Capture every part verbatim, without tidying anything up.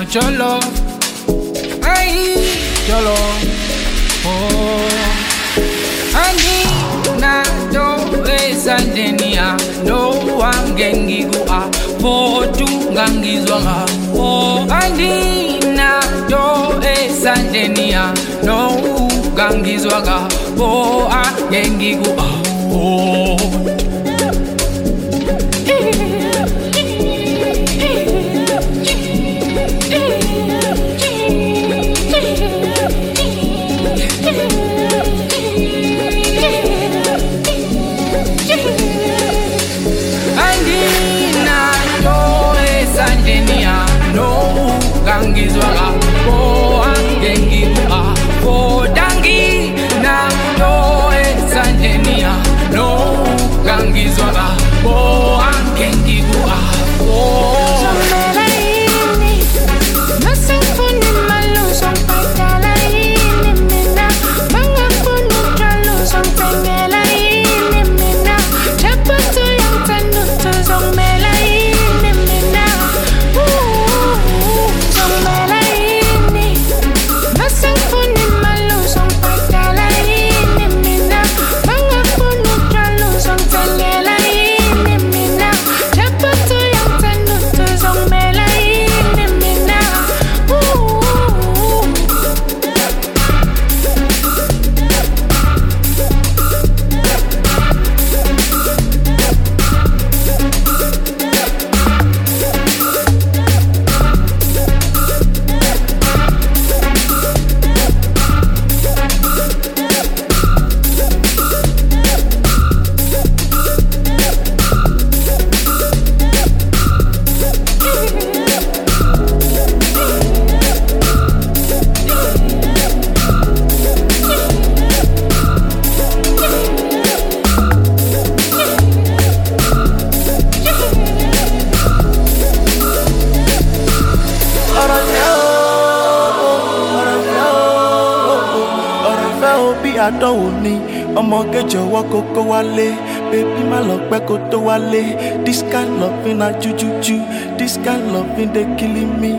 your love. I need your love. Oh, I need na do esandenia. No one gengi gua. Potu ngangizwanga. Oh, I need na do esandenia. No gangizwaga. Oh, I gengi gua. Oh. Gangizwaga, oh, gengi gua, oh, dangi na do esandenia, no gangizwaga, oh, gengi gua, oh. Àdánwò ni ọmọge jọ̀wọ́ kókó wálé, baby má lọ pẹ́ kó tó wálé. This kind loving na jujuju, this kind loving dey killing me.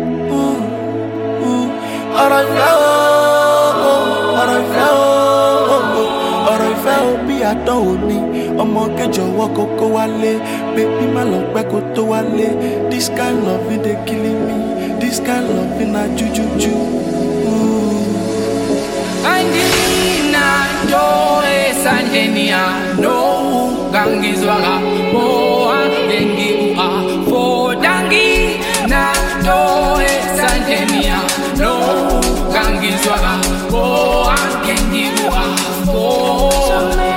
Ọ̀rọ̀ ìfẹ́ o, ọ̀rọ̀ ìfẹ́ o, ọ̀rọ̀ ìfẹ́ o bí àdánwò ni ọmọge jọ̀wọ́ kókó wálé, baby má lọ pẹ́ kó tó wálé. This kind loving dey killing me, this kind loving na jujuju. Do esandenia, no gangizwaga, oh, gengi gua, oh, dangi na do esandenia, no gangizwaga, oh, gengi gua, oh.